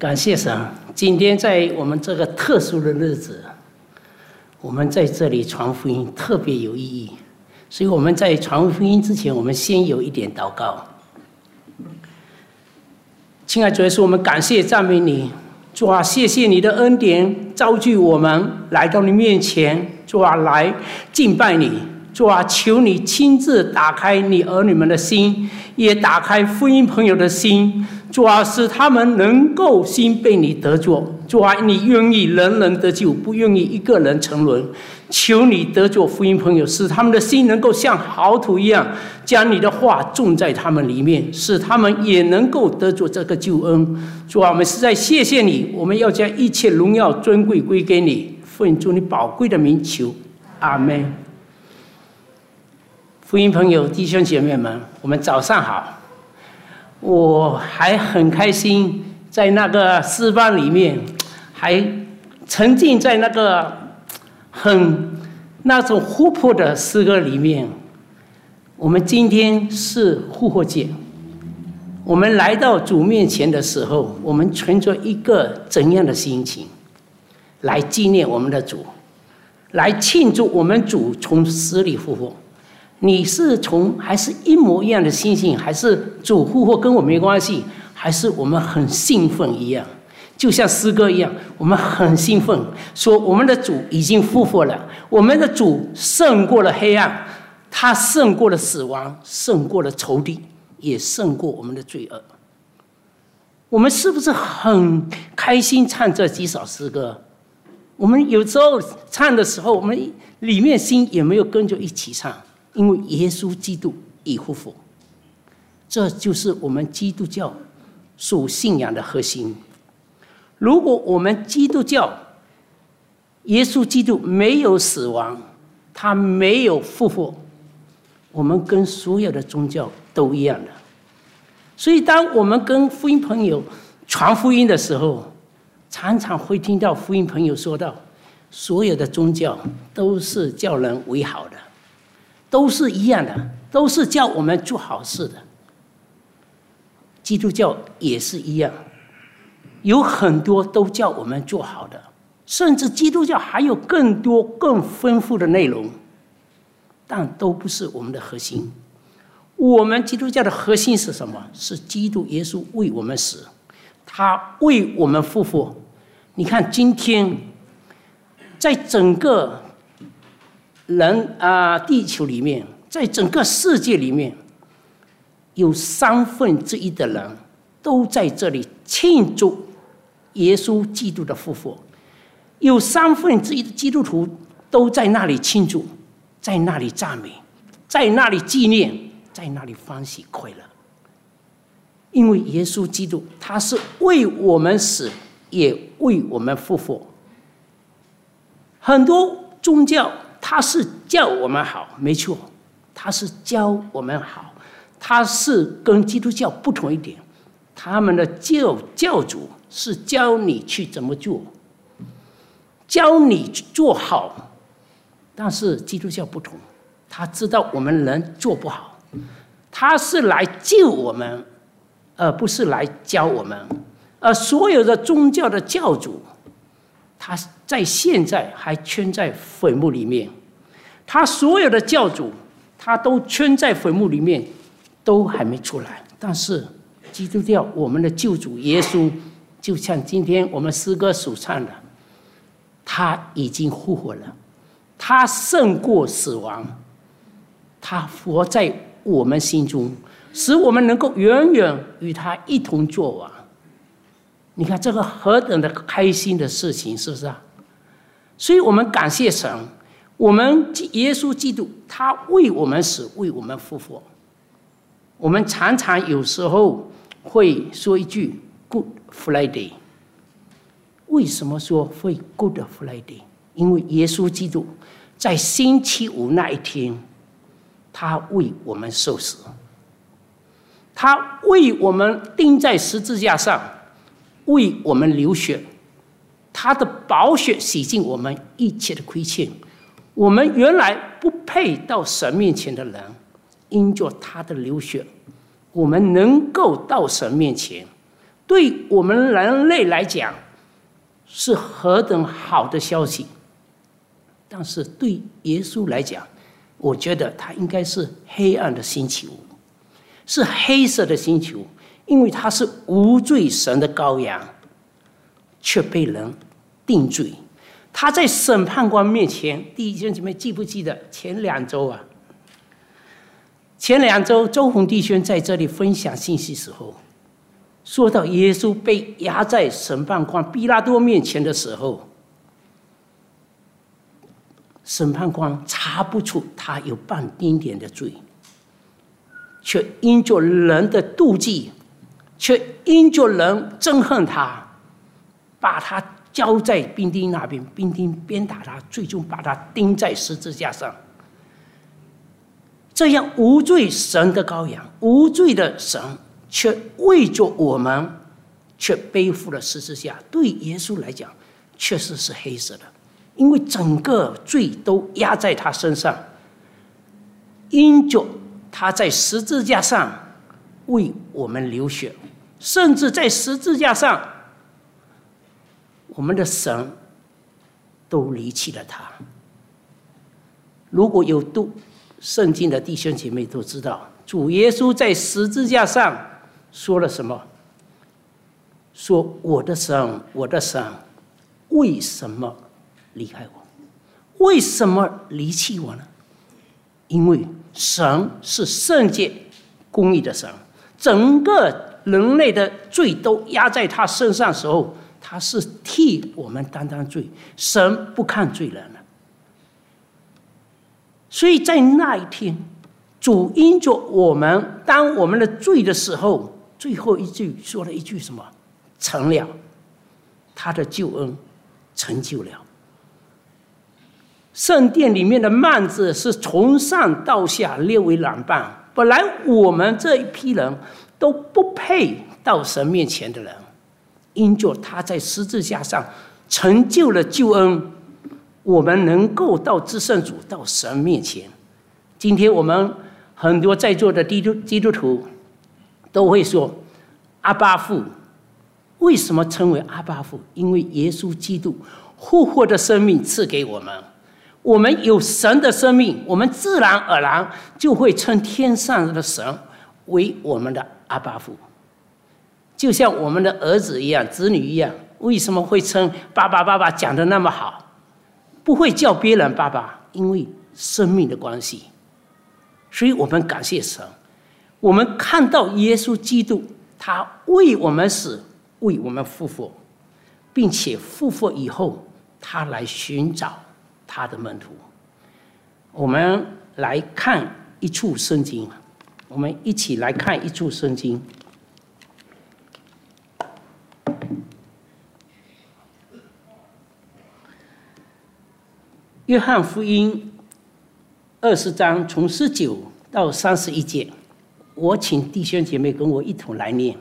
感谢神，今天在我们这个特殊的日子，我们在这里传福音特别有意义。所以我们在传福音之前，我们先有一点祷告。亲爱的主耶稣，我们感谢赞美你，主啊，谢谢你的恩典，召聚我们来到你面前，主啊，来敬拜你。主啊，求你亲自打开你儿女们的心，也打开福音朋友的心。主啊，使他们能够心被你得着。主啊，你愿意人人得救，不愿意一个人沉沦。求你得着福音朋友，使他们的心能够像好土一样，将你的话种在他们里面，使他们也能够得着这个救恩。主啊，我们实在谢谢你，我们要将一切荣耀尊贵归给你，奉主你宝贵的名求，阿们。福音朋友、弟兄姐妹们，我们早上好。我还很开心，在那个诗班里面，还沉浸在那个那种活泼的诗歌里面。我们今天是复活节，我们来到主面前的时候，我们存着一个怎样的心情来纪念我们的主，来庆祝我们主从死里复活？你是还是一模一样的心情，还是主复活跟我没关系，还是我们很兴奋一样？就像诗歌一样，我们很兴奋，说我们的主已经复活了，我们的主胜过了黑暗，他胜过了死亡，胜过了仇敌，也胜过我们的罪恶。我们是不是很开心唱这几首诗歌？我们有时候唱的时候，我们里面心也没有跟着一起唱，因为耶稣基督已复活。这就是我们基督教属信仰的核心。如果我们基督教耶稣基督没有死亡，他没有复活，我们跟所有的宗教都一样的。所以当我们跟福音朋友传福音的时候，常常会听到福音朋友说到，所有的宗教都是叫人为好的，都是一样的，都是叫我们做好事的。基督教也是一样，有很多都叫我们做好的，甚至基督教还有更多更丰富的内容，但都不是我们的核心。我们基督教的核心是什么？是基督耶稣为我们死，他为我们复活。你看今天在整个地球里面，在整个世界里面，有1/3的人都在这里庆祝耶稣基督的复活，有1/3的基督徒都在那里庆祝，在那里赞美，在那里纪念，在那里欢喜快乐。因为耶稣基督他是为我们死，也为我们复活。很多宗教他是叫我们好，没错，他是教我们好，他是跟基督教不同一点，他们的教主是教你去怎么做，教你做好。但是基督教不同，他知道我们人做不好，他是来救我们，而不是来教我们。而所有的宗教的教主，他在现在还圈在坟墓里面，他所有的教主他都圈在坟墓里面，都还没出来。但是基督教我们的救主耶稣，就像今天我们诗歌所唱的，他已经复活了，他胜过死亡，他活在我们心中，使我们能够远远与他一同作王。你看这个何等的开心的事情，是不是啊？所以我们感谢神，我们耶稣基督他为我们死，为我们复活。我们常常有时候会说一句 Good Friday。 为什么说会 Good Friday？ 因为耶稣基督在星期五那一天，他为我们受死，他为我们钉在十字架上，为我们流血，他的宝血洗净我们一切的亏欠。我们原来不配到神面前的人，因着他的流血，我们能够到神面前， 对我们人类来讲是何等好的消息，但是对耶稣来讲，我觉得他应该是黑暗的星球，是黑色的星球，因为他是无罪神的羔羊，却被人定罪。他在审判官面前，弟兄姐妹记不记得前2周周宏弟兄在这里分享信息时候，说到耶稣被押在审判官比拉多面前的时候，审判官查不出他有半丁点的罪，却因着人的妒忌，却因着人憎恨他，把他交在兵丁那边，兵丁鞭打他，最终把他钉在十字架上。这样无罪神的羔羊，无罪的神，却为着我们，却背负了十字架。对耶稣来讲，确实是黑色的，因为整个罪都压在他身上。因着他在十字架上为我们流血，甚至在十字架上，我们的神都离弃了他。如果有读圣经的弟兄姐妹都知道，主耶稣在十字架上说了什么？说我的神，我的神，为什么离开我？为什么离弃我呢？因为神是圣洁公义的神，整个人类的罪都压在他身上的时候，他是替我们担当罪，神不看罪人了。所以在那一天，主因着我们当我们的罪的时候，最后一句说了一句什么？成了，他的救恩成就了。圣殿里面的幔子是从上到下列为两半，本来我们这一批人都不配到神面前的人，因着他在十字架上成就了救恩，我们能够到至圣主，到神面前。今天我们很多在座的基督徒都会说阿爸父。为什么称为阿爸父？因为耶稣基督复活的生命赐给我们，我们有神的生命，我们自然而然就会称天上的神为我们的阿爸父。就像我们的儿子一样，子女一样，为什么会称爸爸爸爸讲得那么好？不会叫别人爸爸，因为生命的关系。所以我们感谢神，我们看到耶稣基督，他为我们死，为我们复活，并且复活以后，他来寻找他的门徒。我们来看一处圣经，我们一起来看一处圣经。约翰福音20章从19到31节，我请弟兄姐妹跟我一同来念。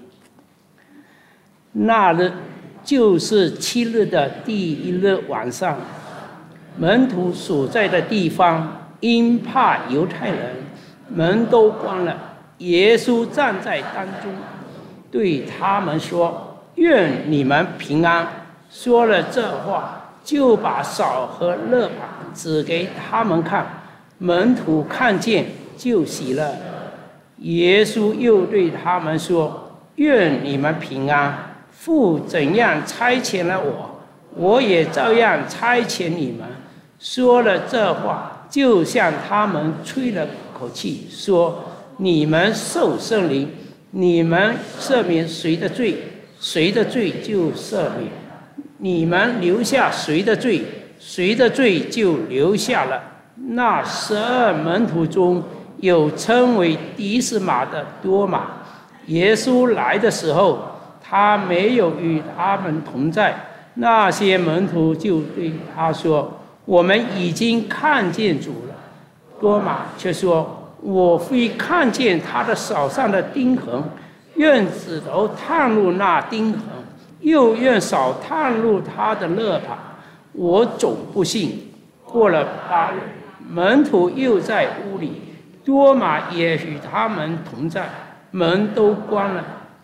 那日就是7日的第1日晚上，门徒所在的地方因怕犹太人，门都关了。耶稣站在当中，对他们说：“愿你们平安。”说了这话，就把扫和勒把指给他们看。门徒看见，就喜乐。耶稣又对他们说：“愿你们平安。父怎样差遣了我，我也照样差遣你们。”说了这话，就向他们吹了口气，说：“你们受圣灵，你们赦免谁的罪，谁的罪就赦免；你们留下谁的罪，谁的罪就留下了。”那12门徒中有称为迪斯马的多马，耶稣来的时候，他没有与他们同在。那些门徒就对他说：“我们已经看见主了。”多马却说：“我非看见他的手上的钉痕，愿指头探入那钉痕，又愿手探入他的肋旁，我总不信。”过了8日，门徒又在屋里，多马也与他们同在，门都关了。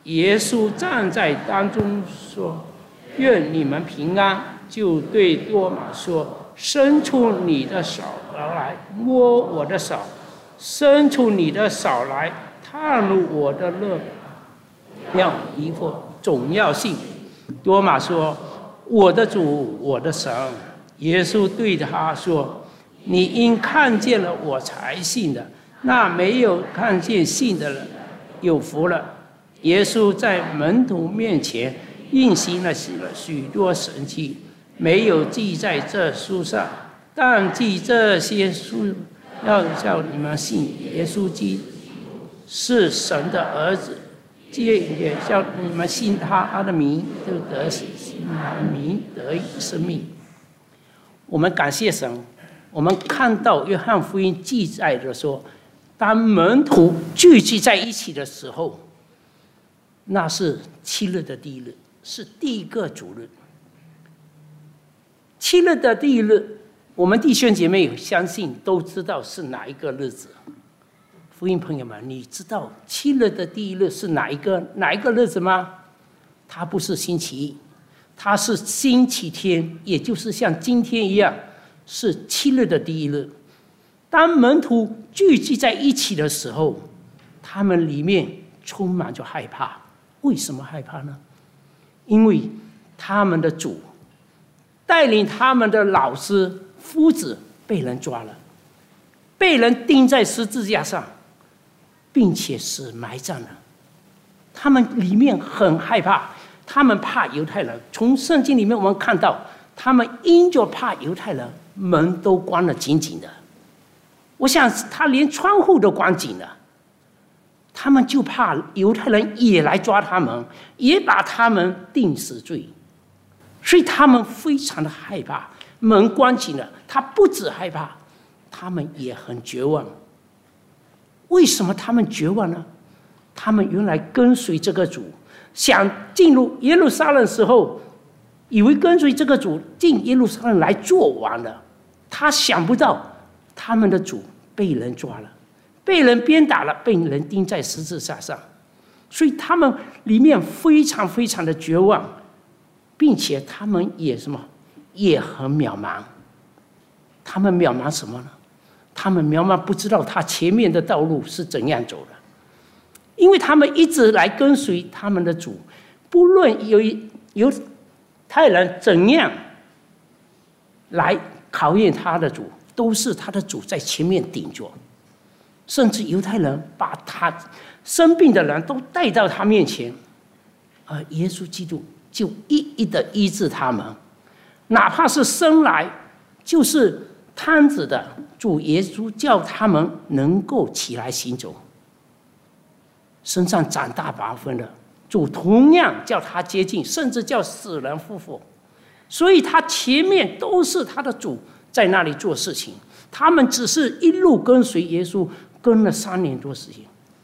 耶稣站在当中说：“愿你们平安。”就对多马说：“伸出你的手来，摸我的手；伸出你的手来，探入我的肋要疑惑总要信。”多马说：“我的主，我的神。”耶稣对他说：“你因看见了我才信的，那没有看见信的人有福了。”耶稣在门徒面前运行了许多神迹，没有记在这书上，但记这些书，要叫你们信耶稣基督是神的儿子，也叫你们信他的名，就得名得生命。我们感谢神，我们看到约翰福音记载的说，当门徒聚集在一起的时候，那是7日的第一日，是第一个主日。7日的第一日，我们弟兄姐妹相信都知道是哪一个日子。福音朋友们，你知道7日的第一日是哪一个日子吗？它不是星期一，它是星期天，也就是像今天一样，是7日的第一日。当门徒聚集在一起的时候，他们里面充满着害怕。为什么害怕呢？因为他们的主带领他们的老师夫子被人抓了，被人钉在十字架上，并且是埋葬了。他们里面很害怕，他们怕犹太人。从圣经里面我们看到，他们因着怕犹太人，门都关了紧紧的。我想他连窗户都关紧了。他们就怕犹太人也来抓他们，也把他们定死罪，所以他们非常的害怕。门关紧了，他不止害怕，他们也很绝望。为什么他们绝望呢？他们原来跟随这个主，想进入耶路撒冷的时候，以为跟随这个主进耶路撒冷来做完了，他想不到他们的主被人抓了，被人鞭打了，被人钉在十字架上，所以他们里面非常非常的绝望，并且他们也也很渺茫。他们渺茫什么呢？他们渺茫不知道他前面的道路是怎样走的，因为他们一直来跟随他们的主，不论犹太人怎样来考验他的主，都是他的主在前面顶着。甚至犹太人把他生病的人都带到他面前，而耶稣基督就一一的医治他们，哪怕是生来就是瘫子的，主耶稣叫他们能够起来行走；身上长大麻风的，主同样叫他接近，甚至叫死人复活。所以他前面都是他的主在那里做事情，他们只是一路跟随耶稣，跟了3年多时间。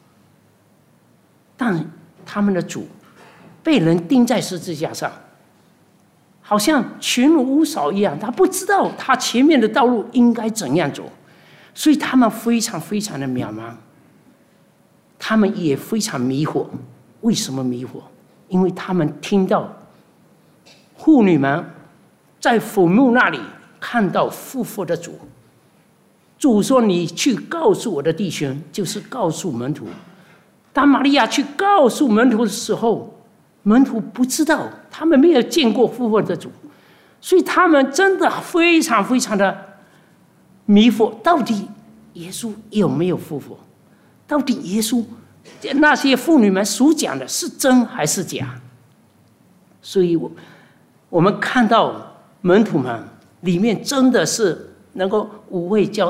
但他们的主被人钉在十字架上，好像群龙无首一样，他不知道他前面的道路应该怎样走，所以他们非常非常的渺茫，他们也非常迷惑。为什么迷惑？因为他们听到妇女们在坟墓那里看到复活的主，主说：“你去告诉我的弟兄，就是告诉门徒。”当玛利亚去告诉门徒的时候，门徒不知道，他们没有见过复活的主，所以他们真的非常非常的迷惑，到底耶稣有没有复活？到底耶稣那些妇女们所讲的是真还是假？所以我们看到门徒们里面真的是能够五味交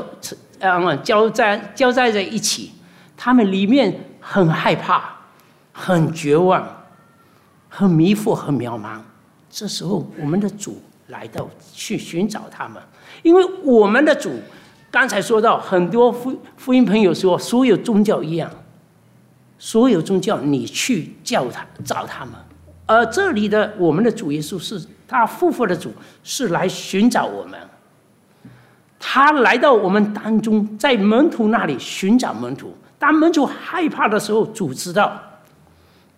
在一起，他们里面很害怕，很绝望，很迷惑，很渺茫。这时候我们的主来到去寻找他们，因为我们的主刚才说到，很多福音朋友说，所有宗教一样，所有宗教你去找他们，而这里的我们的主耶稣是他复活的主，是来寻找我们。他来到我们当中，在门徒那里寻找门徒。当门徒害怕的时候，主知道，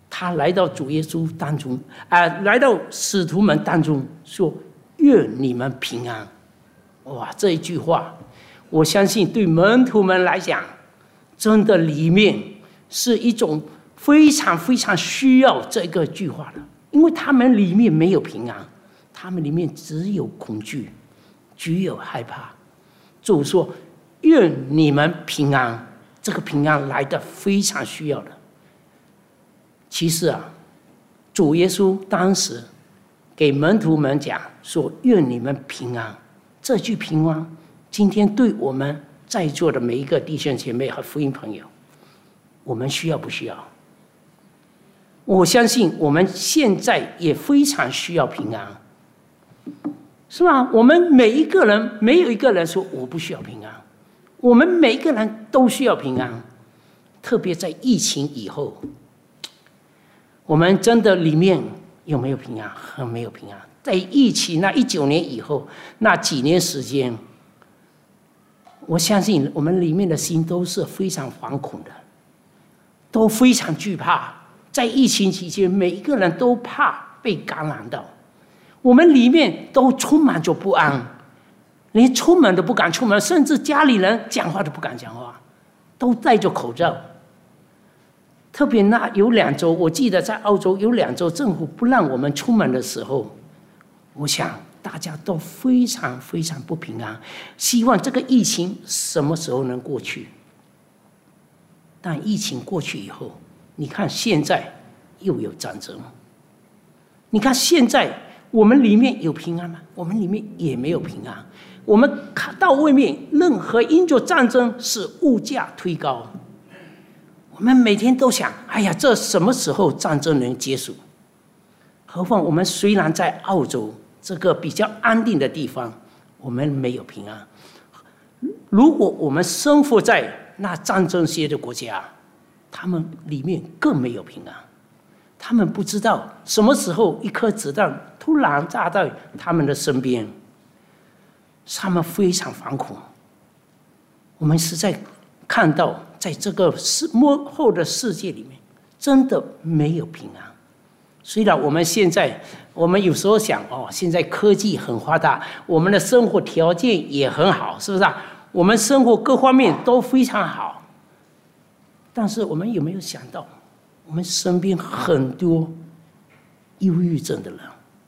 他来到主耶稣当中，来到使徒们当中，说：“愿你们平安。”哇，这一句话，我相信对门徒们来讲，真的里面是一种非常非常需要这个句话的，因为他们里面没有平安，他们里面只有恐惧，只有害怕。主说：“愿你们平安。”这个平安来的非常需要的。其实主耶稣当时给门徒们讲说：“愿你们平安。”这句平安，今天对我们在座的每一个弟兄姐妹和福音朋友，我们需要不需要？我相信我们现在也非常需要平安，是吧？我们每一个人没有一个人说我不需要平安，我们每一个人都需要平安。特别在疫情以后，我们真的里面有没有平安？很没有平安。在疫情那19年以后那几年时间，我相信我们里面的心都是非常惶恐的，都非常惧怕。在疫情期间，每一个人都怕被感染到，我们里面都充满着不安，连出门都不敢出门，甚至家里人讲话都不敢讲话，都戴着口罩。特别那有2周，我记得在澳洲有2周政府不让我们出门的时候，我想大家都非常非常不平安，希望这个疫情什么时候能过去。但疫情过去以后，你看现在又有战争，你看现在我们里面有平安吗？我们里面也没有平安。我们看到外面任何因着战争使物价推高，我们每天都想：哎呀，这什么时候战争能结束？何况我们虽然在澳洲这个比较安定的地方，我们没有平安。如果我们生活在那战争些的国家，他们里面更没有平安。他们不知道什么时候一颗子弹突然炸到他们的身边，他们非常惶恐。我们实在看到，在这个末后的世界里面，真的没有平安。虽然我们现在，我们有时候想，现在科技很发达，我们的生活条件也很好，是不是啊？我们生活各方面都非常好，但是我们有没有想到，我们身边很多忧郁症的人？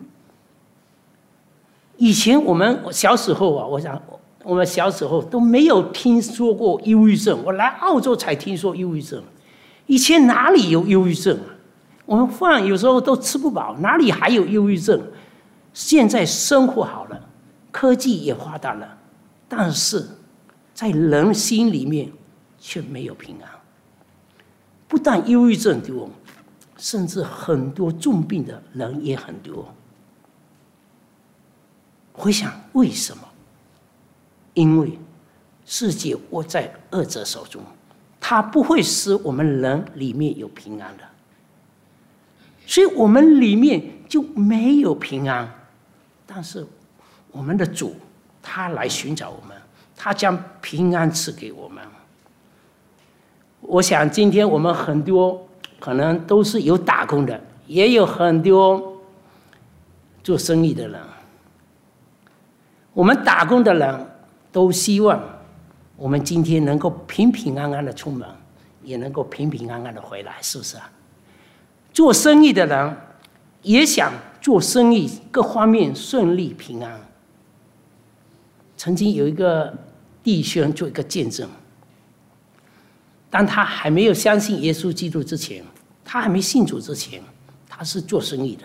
以前我们小时候我想我们小时候都没有听说过忧郁症，我来澳洲才听说忧郁症。以前哪里有忧郁症？我们饭有时候都吃不饱，哪里还有忧郁症？现在生活好了，科技也发达了，但是在人心里面却没有平安。不但忧郁症多，甚至很多重病的人也很多。回想为什么？因为世界握在恶者手中，它不会使我们人里面有平安的，所以我们里面就没有平安。但是我们的主他来寻找我们，他将平安赐给我们。我想今天我们很多可能都是有打工的，也有很多做生意的人。我们打工的人都希望我们今天能够平平安安的出门，也能够平平安安的回来，是不是啊？做生意的人也想做生意各方面顺利平安。曾经有一个弟兄做一个见证，当他还没有相信耶稣基督之前，他还没信主之前，他是做生意的。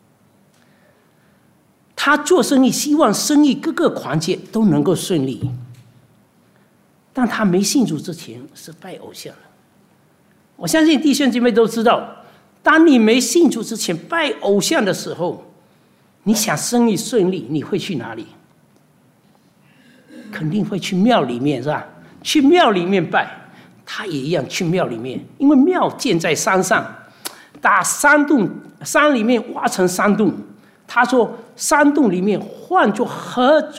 他做生意，希望生意各个环节都能够顺利。但他没信主之前是拜偶像的。我相信弟兄姐妹都知道，当你没信主之前拜偶像的时候，你想生意顺利，你会去哪里？肯定会去庙里面，是吧？去庙里面拜。他也一样去庙里面，因为庙建在山上，打山洞，山里面挖成山洞。他说山洞里面换着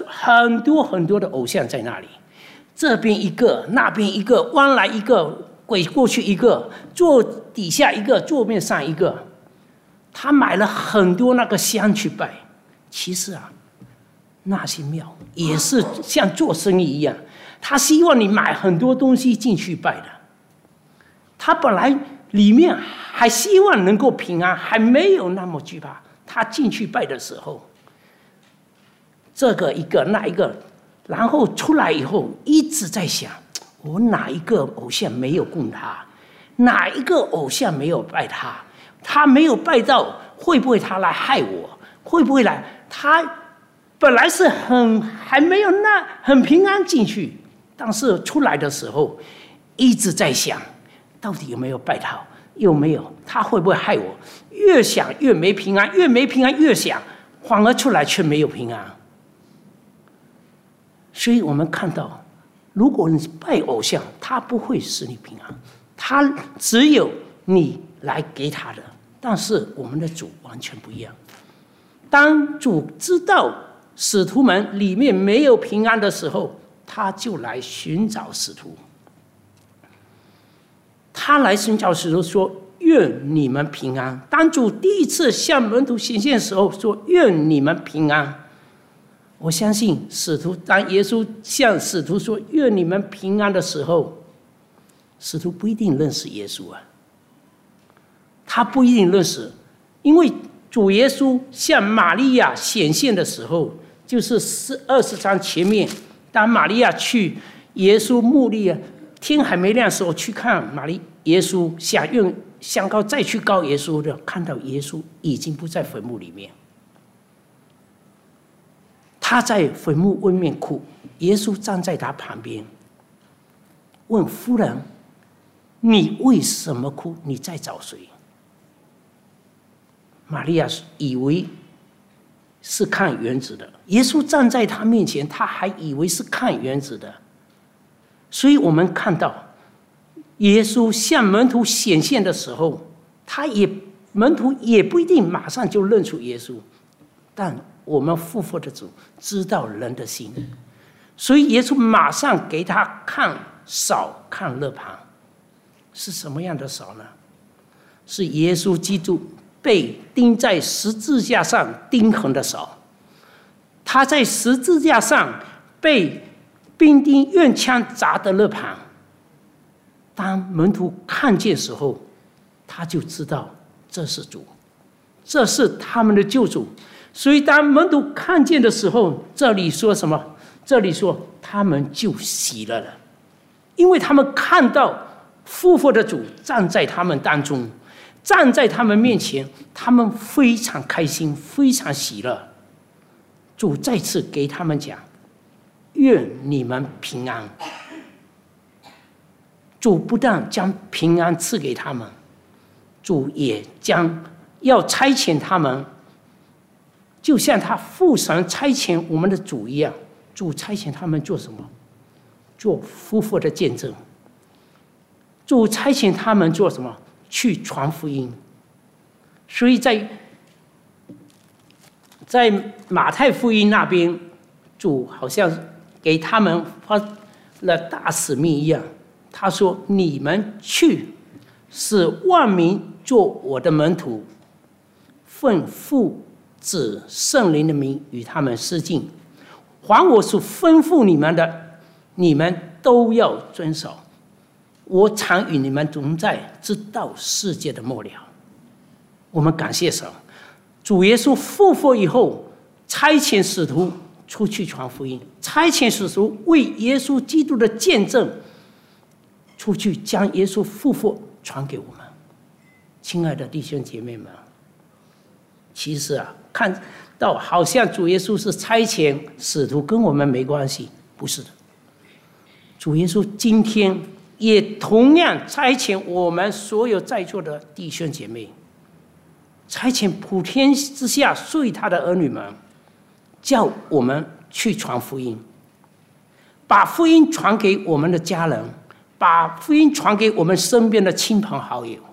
很多很多的偶像在那里，这边一个，那边一个，弯来一个， 鬼过去一个，坐底下一个，桌面上一个。他买了很多那个香去拜。其实啊，那些庙也是像做生意一样，他希望你买很多东西进去拜的。他本来里面还希望能够平安，还没有那么惧怕。他进去拜的时候，这个一个那一个，然后出来以后一直在想，我哪一个偶像没有供他，哪一个偶像没有拜他，他没有拜到，会不会他来害我？会不会来？他本来是还没有很平安进去，但是出来的时候一直在想，到底有没有拜他？有没有？他会不会害我？越想越没平安，越没平安越想，反而出来却没有平安。所以我们看到，如果你拜偶像，他不会使你平安，他只有你来给他的。但是我们的主完全不一样。当主知道使徒们里面没有平安的时候，他就来寻找使徒。他来寻找使徒说：“愿你们平安。”当主第一次向门徒显现的时候，说：“愿你们平安。”我相信使徒，当耶稣向使徒说“愿你们平安”的时候，使徒不一定认识耶稣啊。他不一定认识，因为主耶稣向玛利亚显现的时候，就是20章前面，当玛利亚去耶稣墓里啊，天还没亮的时候去看耶稣，想用香膏再去膏耶稣的，看到耶稣已经不在坟墓里面，他在坟墓外面哭，耶稣站在他旁边，问夫人：“你为什么哭？你在找谁？”玛利亚以为是看园子的，耶稣站在他面前，他还以为是看园子的。所以我们看到，耶稣向门徒显现的时候，门徒也不一定马上就认出耶稣，但我们复活的主知道人的心，所以耶稣马上给他看扫看肋旁，是什么样的扫呢？是耶稣基督被钉在十字架上钉痕的扫，他在十字架上被兵丁用枪砸的肋旁。当门徒看见时候，他就知道这是主，这是他们的救主。所以当门徒看见的时候，这里说什么？这里说他们就喜乐了，因为他们看到复活的主站在他们当中，站在他们面前，他们非常开心，非常喜乐。主再次给他们讲：“愿你们平安。”主不但将平安赐给他们，主也将要差遣他们，就像他父神差遣我们的主一样。主差遣他们做什么？做复活的见证。主差遣他们做什么？去传福音。所以在马太福音那边，主好像给他们发了大使命一样。他说：“你们去，使万民做我的门徒，奉父子圣灵的名与他们施浸。凡我所吩咐你们的，你们都要遵守。我常与你们同在，直到世界的末了。”我们感谢神，主耶稣复活以后，差遣使徒出去传福音，差遣使徒为耶稣基督的见证，出去将耶稣复活传给我们。亲爱的弟兄姐妹们，其实啊，看到好像主耶稣是差遣使徒，跟我们没关系，不是的。主耶稣今天也同样差遣我们所有在座的弟兄姐妹，差遣普天之下属于他的儿女们，叫我们去传福音，把福音传给我们的家人，把福音传给我们身边的亲朋好友。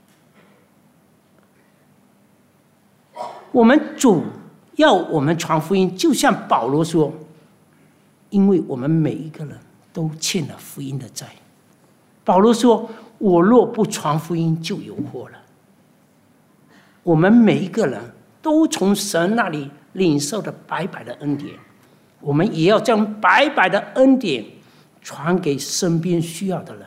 我们主要我们传福音，就像保罗说，因为我们每一个人都欠了福音的债。保罗说：“ 我若不传福音，就有祸了。我们每一个人都从神那里领受的白白的恩典，我们也要将白白的恩典传给身边需要的人。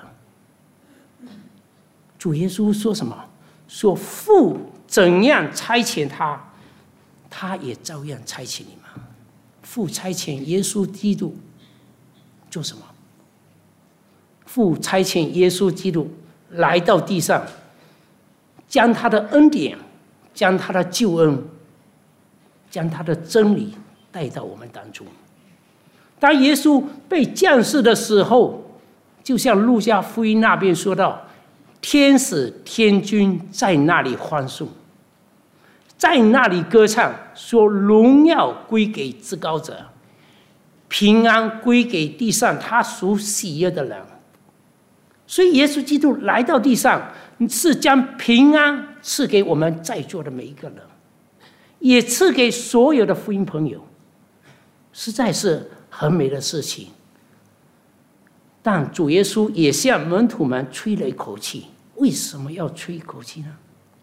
主耶稣说什么？说父怎样差遣他，他也照样差遣你们。父差遣耶稣基督做什么？父差遣耶稣基督来到地上，将他的恩典，将他的救恩，将他的真理带到我们当中。当耶稣被降世的时候，就像路加福音那边说到，天使天军在那里欢颂，在那里歌唱，说荣耀归给至高者，平安归给地上他所喜悦的人。所以耶稣基督来到地上，是将平安赐给我们在座的每一个人，也赐给所有的福音朋友，实在是很美的事情。但主耶稣也向门徒们吹了一口气。为什么要吹一口气呢？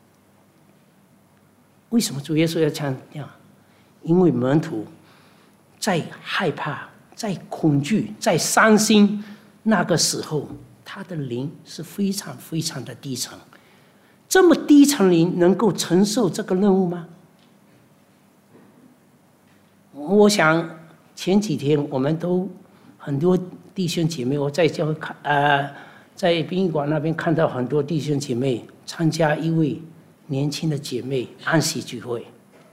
为什么主耶稣要强调？因为门徒在害怕、在恐惧、在伤心那个时候，他的灵是非常非常的低沉。这么低沉灵能够承受这个任务吗？我想前几天我们都很多弟兄姐妹，我在教会在殡仪馆那边看到很多弟兄姐妹参加一位年轻的姐妹安息聚会，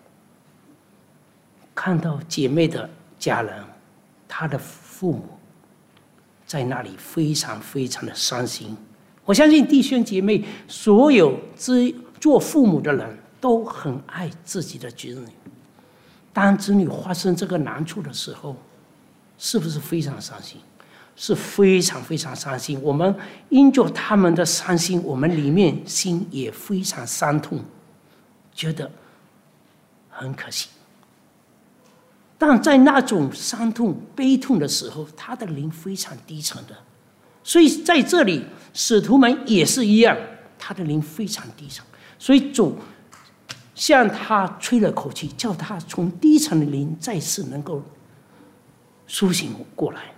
看到姐妹的家人，她的父母在那里非常非常的伤心。我相信弟兄姐妹，所有做父母的人都很爱自己的子女。当子女发生这个难处的时候，是不是非常伤心？是非常非常伤心。我们因着他们的伤心，我们里面心也非常伤痛，觉得很可惜。但在那种伤痛、悲痛的时候，他的灵非常低沉的。所以在这里，使徒们也是一样，他的灵非常低沉。所以主向他吹了口气，叫他从低沉的灵再次能够苏醒过来。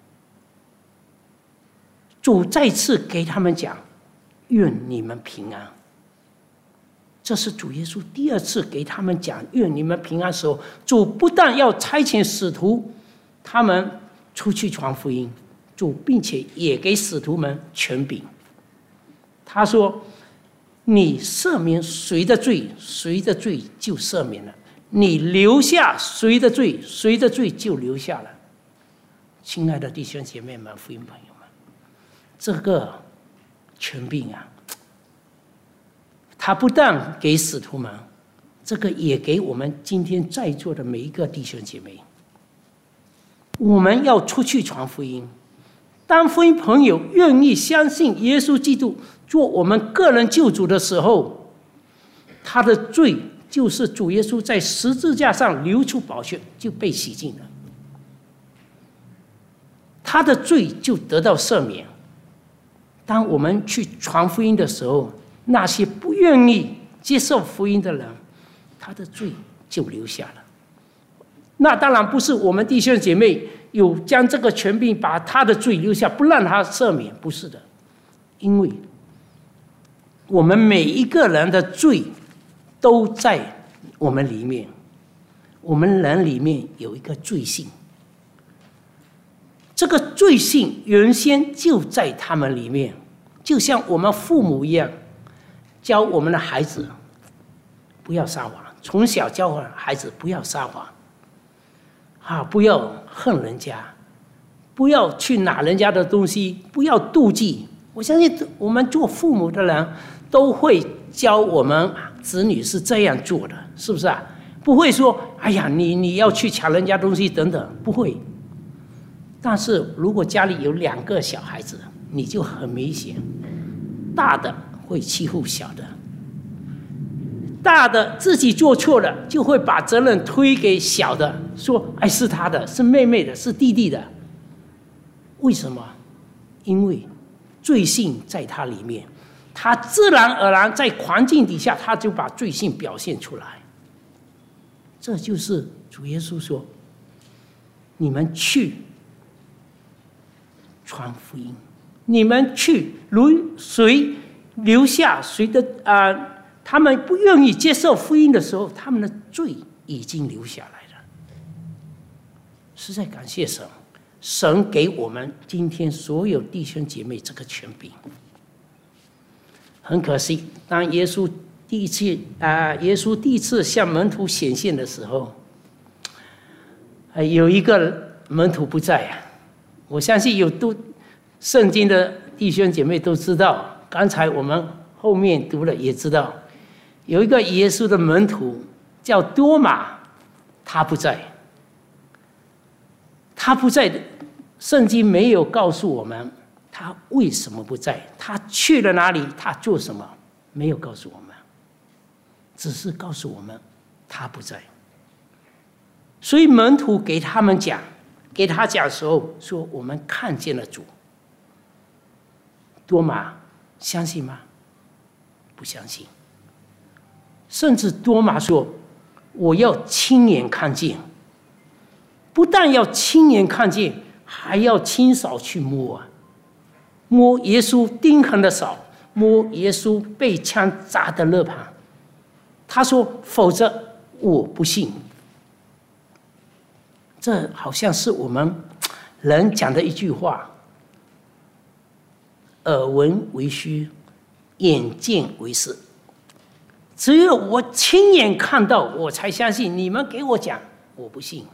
主再次给他们讲，愿你们平安。这是主耶稣第二次给他们讲愿你们平安的时候，主不但要差遣使徒他们出去传福音，主并且也给使徒们权柄。他说，你赦免谁的罪，谁的罪就赦免了；你留下谁的罪，谁的罪就留下了。亲爱的弟兄姐妹们、福音朋友们，这个权柄啊，他不但给使徒们，这个也给我们今天在座的每一个弟兄姐妹。我们要出去传福音，当福音朋友愿意相信耶稣基督做我们个人救主的时候，他的罪就是主耶稣在十字架上流出宝血就被洗净了，他的罪就得到赦免。当我们去传福音的时候，那些不愿意接受福音的人，他的罪就留下了。那当然不是我们弟兄姐妹有将这个权柄把他的罪留下，不让他赦免，不是的。因为我们每一个人的罪都在我们里面，我们人里面有一个罪性，这个罪性原先就在他们里面，就像我们父母一样，教我们的孩子不要撒谎，从小教孩子不要撒谎，不要恨人家，不要去拿人家的东西，不要妒忌。我相信我们做父母的人都会教我们子女是这样做的，是不是啊？不会说哎呀你要去抢人家东西等等，不会。但是如果家里有2个小孩子，你就很明显，大的会欺负小的，大的自己做错了就会把责任推给小的，说哎是他的，是妹妹的，是弟弟的。为什么？因为罪性在他里面，他自然而然在环境底下，他就把罪性表现出来。这就是主耶稣说：“你们去传福音，你们去，如谁留下谁的他们不愿意接受福音的时候，他们的罪已经留下来了。”实在感谢神，神给我们今天所有弟兄姐妹这个权柄。很可惜，当耶稣第一次向门徒显现的时候，有一个门徒不在啊。我相信有读圣经的弟兄姐妹都知道，刚才我们后面读了也知道，有一个耶稣的门徒叫多马，他不在。他不在，圣经没有告诉我们他为什么不在，他去了哪里，他做什么，没有告诉我们，只是告诉我们他不在。所以门徒给他讲的时候说：“我们看见了主。”多马相信吗？不相信。甚至多马说：“我要亲眼看见。”不但要亲眼看见，还要亲手去摸啊！摸耶稣钉痕的手，摸耶稣被枪扎的肋旁。他说：“否则我不信。”这好像是我们人讲的一句话：“耳闻为虚，眼见为实。”只有我亲眼看到，我才相信。你们给我讲，我不信。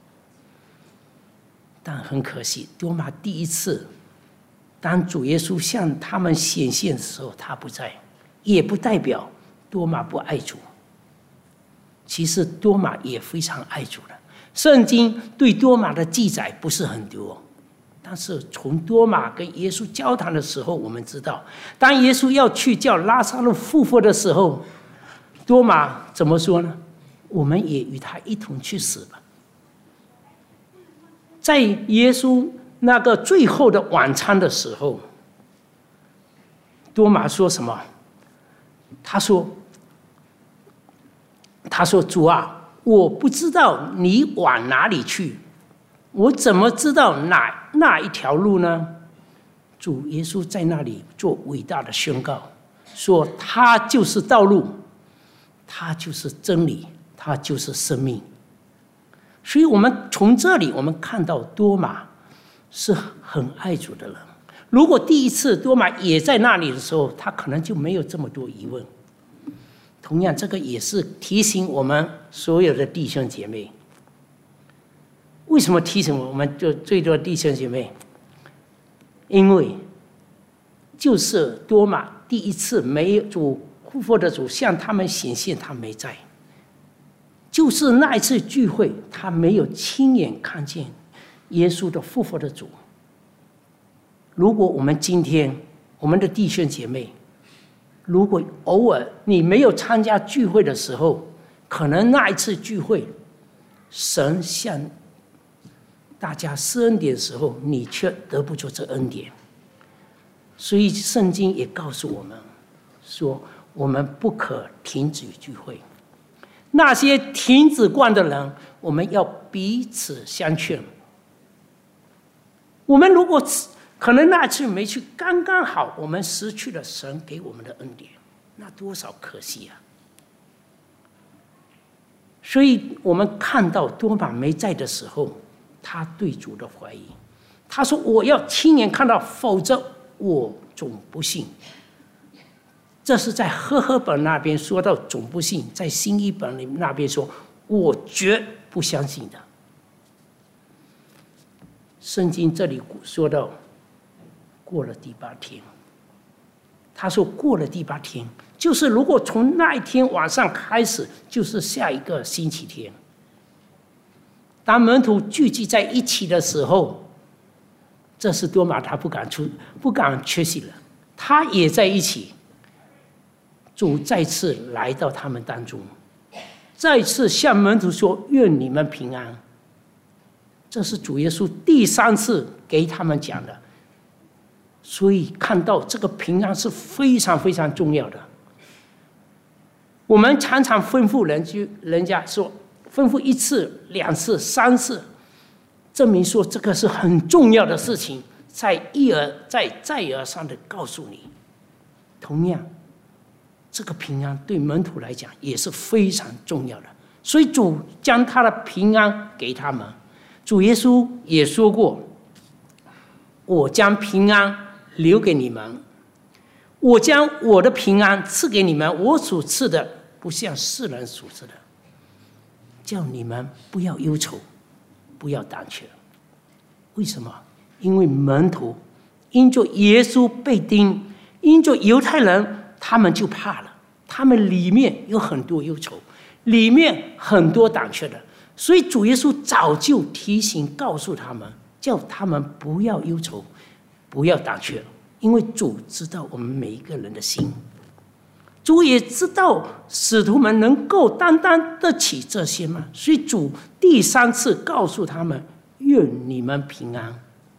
但很可惜，多马第一次当主耶稣向他们显现的时候，他不在，也不代表多马不爱主。其实多马也非常爱主的。圣经对多马的记载不是很多，但是从多马跟耶稣交谈的时候，我们知道，当耶稣要去叫拉撒路复活的时候，多马怎么说呢？我们也与他一同去死吧。在耶稣那个最后的晚餐的时候，多马说什么？他说：“主啊，我不知道你往哪里去，我怎么知道哪一条路呢？”主耶稣在那里做伟大的宣告，说他就是道路，他就是真理，他就是生命。所以我们从这里我们看到多马是很爱主的人。如果第一次多马也在那里的时候，他可能就没有这么多疑问。同样，这个也是提醒我们所有的弟兄姐妹。为什么提醒我们最多的弟兄姐妹？因为就是多马第一次没有主复活的主向他们显现，他没在。就是那一次聚会，他没有亲眼看见耶稣的复活的主。如果我们今天我们的弟兄姐妹，如果偶尔你没有参加聚会的时候，可能那一次聚会，神向大家施恩典的时候，你却得不着这恩典。所以圣经也告诉我们说，我们不可停止聚会。那些停止惯的人，我们要彼此相劝。我们如果可能那次没去，刚刚好我们失去了神给我们的恩典，那多少可惜啊！所以我们看到多马没在的时候，他对主的怀疑，他说：“我要亲眼看到，否则我总不信。”这是在和合本那边说到总不信，在新译本里那边说我绝不相信的。圣经这里说到过了第8天，他说过了第8天，就是如果从那一天晚上开始，就是下一个星期天。当门徒聚集在一起的时候，这是多马他不敢缺席了，他也在一起。主再次来到他们当中，再次向门徒说：“愿你们平安。”这是主耶稣第3次给他们讲的， 所以看到这个平安是非常非常重要的。我们常常吩咐人家说，吩咐1次、2次、3次，证明说这个是很重要的事情，再而三的告诉你。同样，这个平安对门徒来讲也是非常重要的，所以主将他的平安给他们。主耶稣也说过：“我将平安留给你们，我将我的平安赐给你们，我所赐的不像世人所赐的，叫你们不要忧愁，不要胆怯。”为什么？因为门徒因着耶稣被钉，因着犹太人，他们就怕了，他们里面有很多忧愁，里面很多胆怯的，所以主耶稣早就提醒告诉他们，叫他们不要忧愁，不要胆怯，因为主知道我们每一个人的心，主也知道使徒们能够担当得起这些吗？所以主第3次告诉他们：“愿你们平安。”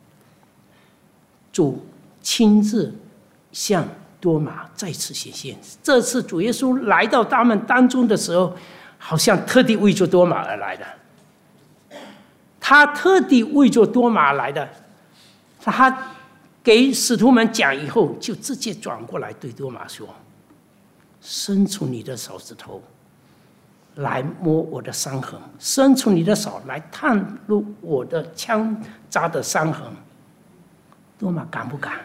主亲自向多马再次显现。这次主耶稣来到他们当中的时候，好像特地为着多马而来的。他特地为着多马来的，他给使徒们讲以后，就直接转过来对多马说：“伸出你的手指头来摸我的伤痕，伸出你的手来探入我的枪扎的伤痕。”多马敢不敢？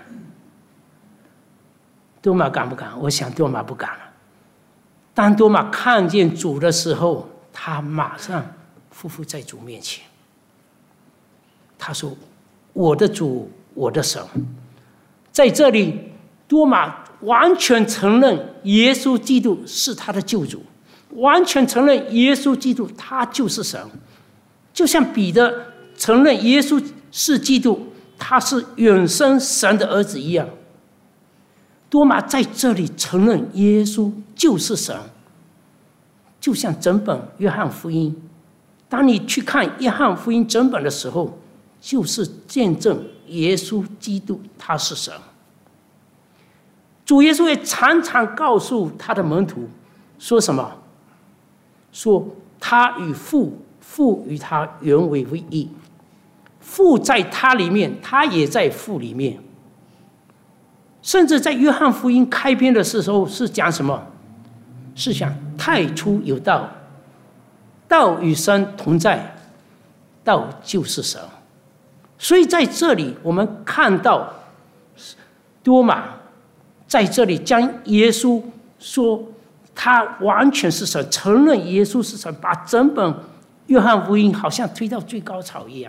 多马敢不敢？我想多马不敢了。当多马看见主的时候，他马上匍匐在主面前。他说：“我的主，我的神。”在这里，多马完全承认耶稣基督是他的救主，完全承认耶稣基督他就是神，就像彼得承认耶稣是基督，他是永生神的儿子一样。多马在这里承认耶稣就是神，就像整本约翰福音，当你去看约翰福音整本的时候，就是见证耶稣基督他是神。主耶稣也常常告诉他的门徒说什么？说他与父与他原为一，父在他里面，他也在父里面。甚至在约翰福音开篇的时候是讲什么？是讲太初有道，道与神同在，道就是神。所以在这里我们看到多马在这里将耶稣说他完全是神，承认耶稣是神，把整本约翰福音好像推到最高潮一样。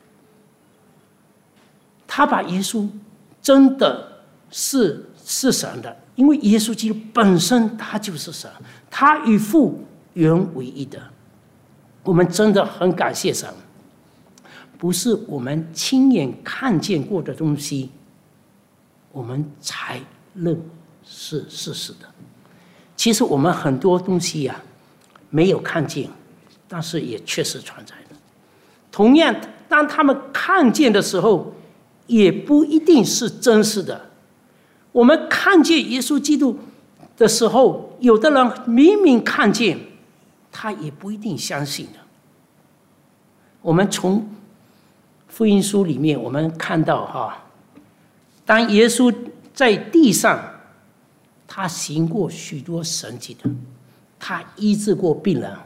他把耶稣真的是神的，因为耶稣基督本身他就是神，他与父原为一的。我们真的很感谢神，不是我们亲眼看见过的东西，我们才认是事实的。其实我们很多东西呀，没有看见，但是也确实存在的。同样，当他们看见的时候，也不一定是真实的。我们看见耶稣基督的时候，有的人明明看见，他也不一定相信的。我们从福音书里面我们看到当耶稣在地上，他行过许多神迹的，他医治过病人，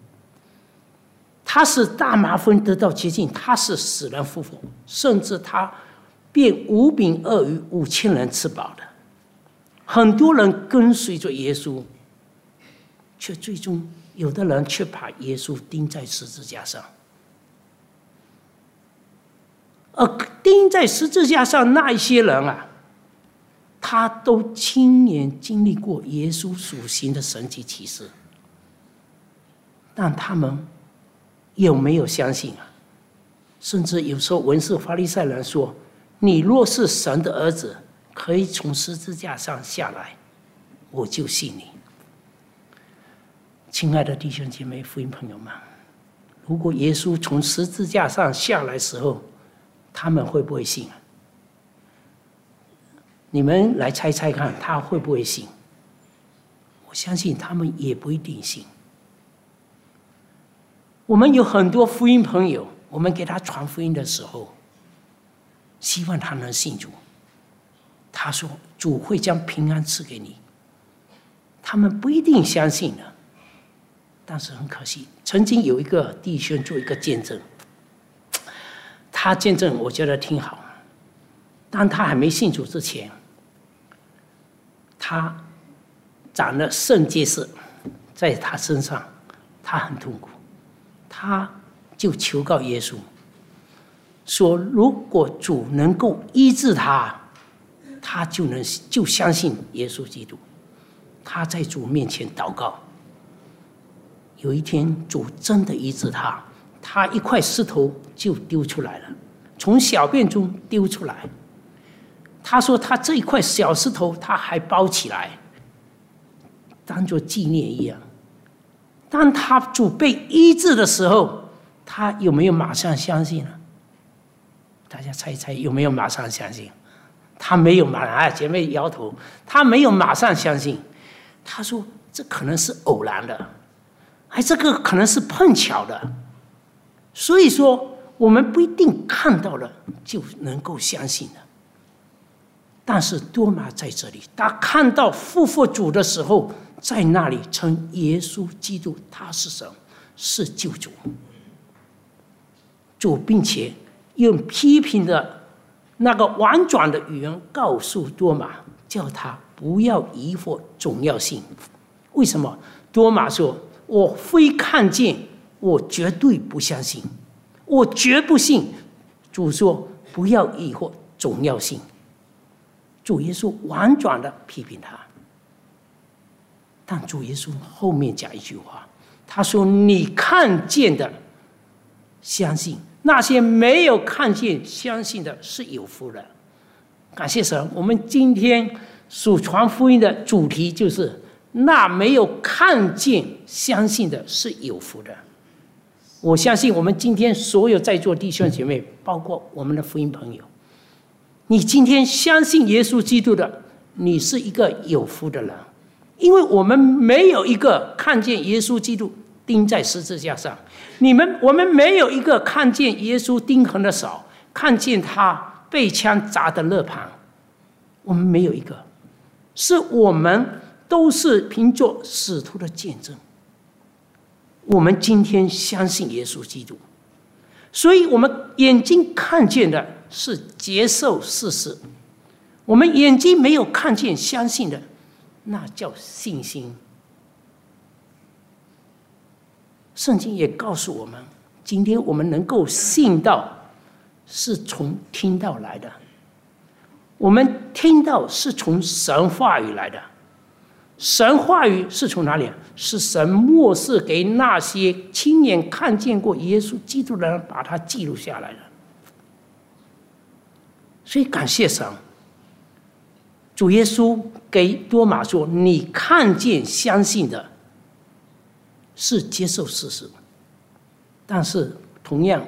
他使大麻风得到洁净，他使死人复活，甚至他变5饼2鱼5000人吃饱的。很多人跟随着耶稣，却最终有的人却把耶稣钉在十字架上。而钉在十字架上那一些人啊，他都亲眼经历过耶稣所行的神迹奇事，但他们有没有相信啊？甚至有时候文士法利赛人说：“你若是神的儿子，可以从十字架上下来，我就信你。”亲爱的弟兄姐妹、福音朋友们，如果耶稣从十字架上下来的时候，他们会不会信啊？ 你们来猜猜看，他会不会信？我相信他们也不一定信。我们有很多福音朋友，我们给他传福音的时候，希望他能信主。他说：“主会将平安赐给你。”他们不一定相信的，但是很可惜，曾经有一个弟兄做一个见证，他见证我觉得挺好。当他还没信主之前，他长了肾结石在他身上，他很痛苦，他就求告耶稣，说如果主能够医治他，他就相信耶稣基督。他在主面前祷告，有一天主真的医治他，他一块石头就丢出来了，从小便中丢出来。他说他这一块小石头他还包起来，当作纪念一样。当他主被医治的时候，他有没有马上相信呢？大家猜一猜，有没有马上相信？他没有马上，姐妹摇头，他没有马上相信。他说这可能是偶然的，这个可能是碰巧的。所以说我们不一定看到了就能够相信的。但是多马在这里，他看到复活主的时候，在那里称耶稣基督他是神，是救主。主并且用批评的那个婉转的语言告诉多马，叫他不要疑惑总要信。为什么？多马说：“我非看见，我绝对不相信，我绝不信。”主说：“不要疑惑，总要信。”主耶稣婉转的批评他，但主耶稣后面讲一句话，他说：“你看见的相信，那些没有看见相信的是有福的。”感谢神，我们今天所传福音的主题就是那没有看见相信的是有福的。我相信我们今天所有在座弟兄姐妹，包括我们的福音朋友，你今天相信耶稣基督的，你是一个有福的人，因为我们没有一个看见耶稣基督钉在十字架上，我们没有一个看见耶稣钉痕的手，看见他被枪砸的肋旁，我们没有一个，是我们都是凭着使徒的见证，我们今天相信耶稣基督，所以我们眼睛看见的是接受事实，我们眼睛没有看见相信的，那叫信心。圣经也告诉我们，今天我们能够信道是从听道来的，我们听到是从神话语来的，神话语是从哪里？是神默示给那些亲眼看见过耶稣基督的人，把它记录下来的。所以感谢神，主耶稣给多马说：“你看见相信的，是接受事实。”但是同样，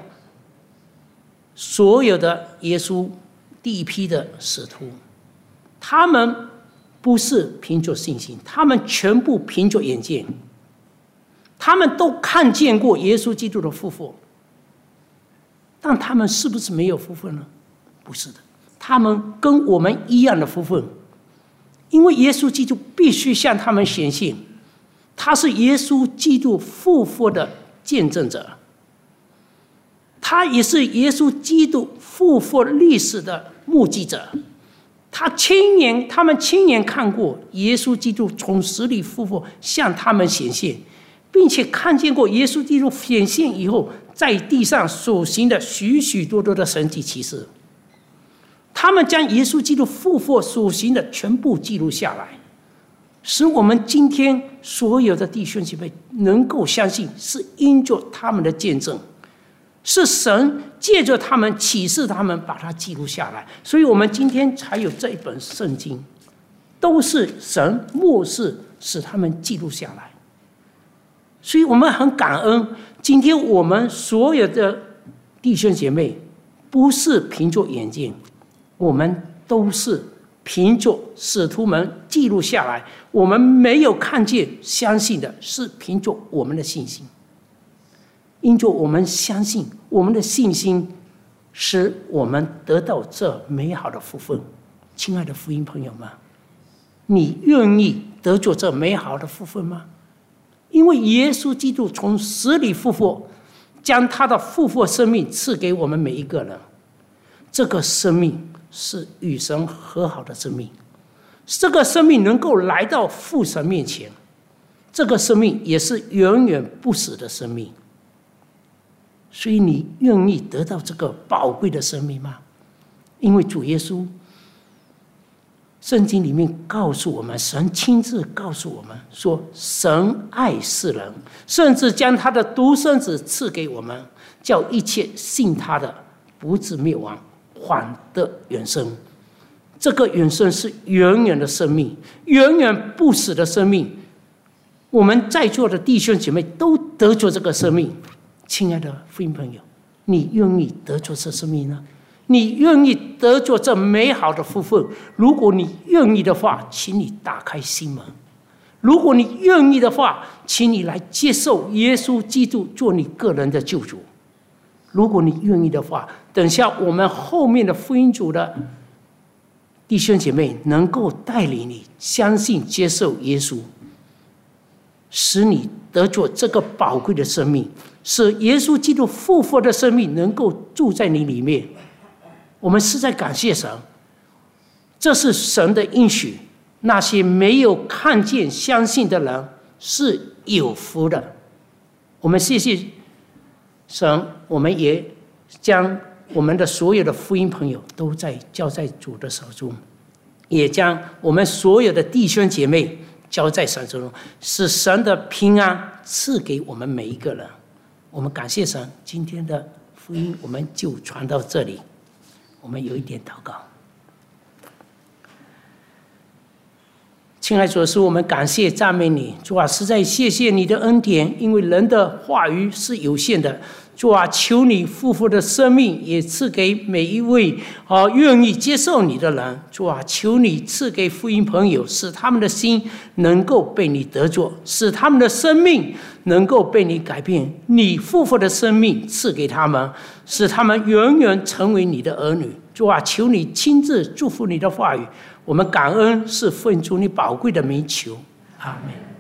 所有的耶稣第一批的使徒，他们不是凭着信心，他们全部凭着眼见，他们都看见过耶稣基督的复活，但他们是不是没有福分呢？不是的，他们跟我们一样的福分，因为耶稣基督必须向他们显现，他是耶稣基督复活的见证者，他也是耶稣基督复活历史的目击者。他们亲眼看过耶稣基督从死里复活，向他们显现，并且看见过耶稣基督显现以后在地上所行的许许多多的神迹奇事。他们将耶稣基督复活所行的全部记录下来，使我们今天所有的弟兄姐妹能够相信，是因着他们的见证，是神借着他们启示他们，把它记录下来，所以我们今天才有这一本圣经，都是神默示使他们记录下来。所以我们很感恩，今天我们所有的弟兄姐妹不是凭着眼睛，我们都是凭着使徒们记录下来，我们没有看见相信的，是凭着我们的信心。因着我们相信，我们的信心使我们得到这美好的福分。亲爱的福音朋友们，你愿意得着这美好的福分吗？因为耶稣基督从死里复活，将他的复活生命赐给我们每一个人。这个生命是与神和好的生命，这个生命能够来到父神面前，这个生命也是永远不死的生命。所以你愿意得到这个宝贵的生命吗？因为主耶稣圣经里面告诉我们，神亲自告诉我们说，神爱世人，甚至将他的独生子赐给我们，叫一切信他的不至灭亡，反得永生。这个永生是永远的生命，永远不死的生命。我们在座的弟兄姐妹都得着这个生命。亲爱的福音朋友，你愿意得着这生命呢？你愿意得着这美好的福分？如果你愿意的话，请你打开心门；如果你愿意的话，请你来接受耶稣基督做你个人的救主。如果你愿意的话，等下我们后面的福音组的弟兄姐妹能够带领你相信接受耶稣，使你得着这个宝贵的生命，使耶稣基督复活的生命能够住在你里面。我们实在感谢神，这是神的应许。那些没有看见相信的人是有福的。我们谢谢神，我们也将我们的所有的福音朋友都交在主的手中，也将我们所有的弟兄姐妹交在神手中，使神的平安赐给我们每一个人。我们感谢神，今天的福音我们就传到这里。我们有一点祷告。亲爱的主耶稣，我们感谢赞美你，主啊，实在谢谢你的恩典，因为人的话语是有限的。主啊，求你复活的生命也赐给每一位愿意接受你的人。主啊，求你赐给福音朋友，使他们的心能够被你得着，使他们的生命能够被你改变。你复活的生命赐给他们，使他们永远成为你的儿女。主啊，求你亲自祝福你的话语。我们感恩，是奉主你宝贵的名求，阿们。